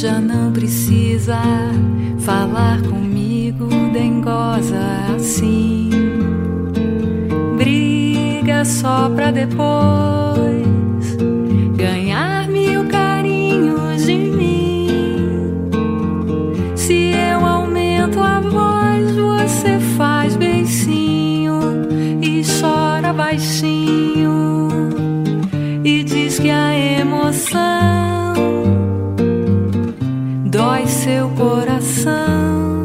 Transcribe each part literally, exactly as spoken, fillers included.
Já não precisa falar comigo, dengosa assim. Briga só pra depois ganhar mil carinhos de mim. Se eu aumento a voz, você faz beicinho e chora baixinho e diz que a emoção dói seu coração.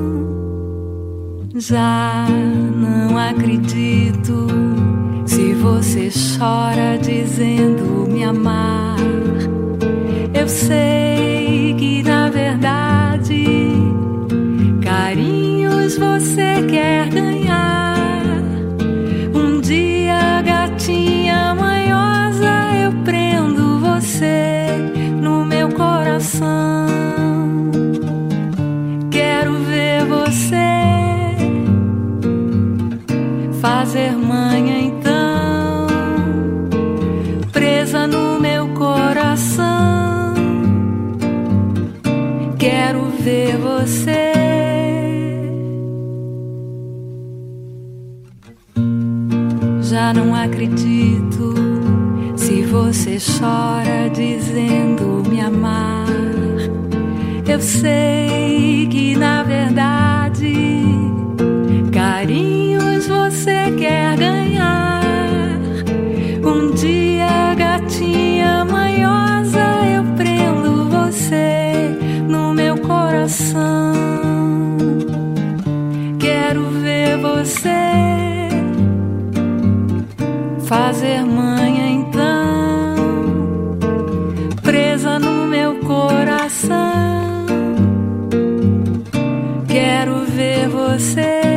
Já não acredito se você chora dizendo me amar. Eu sei que na verdade carinhos você quer ganhar. Um dia, gatinha manhosa, eu prendo você no meu coração. Quero ver você fazer manha então, presa no meu coração. Quero ver você. Já não acredito se você chora dizendo me amar. Eu sei que na verdade carinhos você quer ganhar. Um dia, gatinha manhosa, eu prendo você no meu coração. Quero ver você fazer manha então, presa no meu coração. Quero ver você